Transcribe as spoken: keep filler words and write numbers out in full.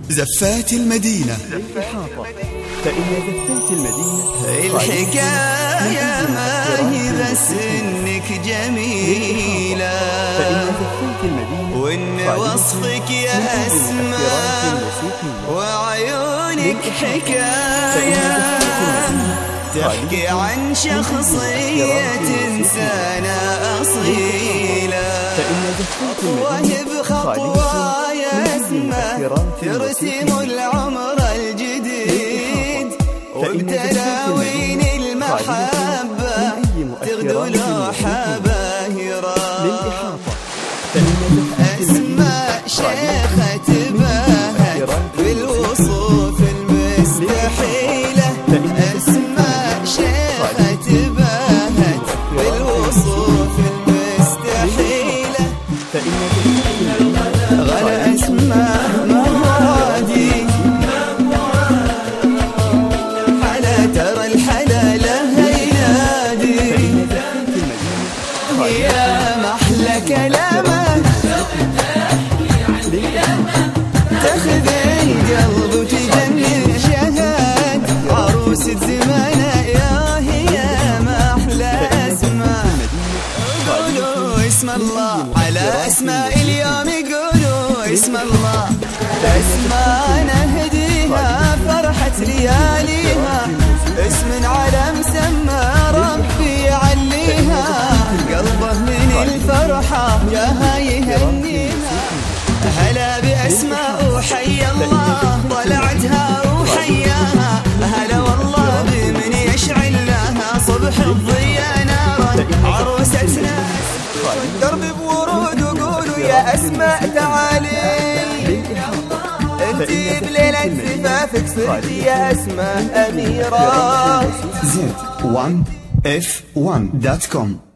زفات المدينة. فإن زفات المدينة الحكاية ما هي بس إنك جميلة، وإن وصفك يا أسماء وعيونك حكاية تحكي عن شخصية إنسانة أصيلة، وهي بخطوة يا أسماء ترسم العمر الجديد، وبتلاوين المحبة تغدو لوحة باهرة. أسماء شيخة تباهت بالوصوف المستحيلة، أسماء شيخة تباهت بالوصوف المستحيلة. غلا أسماء مرادي حلا ترى الحلا لها ينادي، يا محلى كلامك تاخذ القلب وتجنن شهاد، عروسة زمانة يا هي محلى أسماء. قولوا اسم الله على أسماء اليوم، قولوا اسم الله أسماء نهديها فرحة لياليها، اسم على مسمى ربي يعليها، قلبه من الفرحة جاها يهنيها. هلا بأسماء وحي الله طلعتها وحياها، هلا والله بمن يشعل لها صبح الضياء نارا، عروستنا درب بورود وقولوا يا أسماء تعالي، انتي بليلة زفافك صرتي يا أسماء أميرة. زد وان اف وان دوت كوم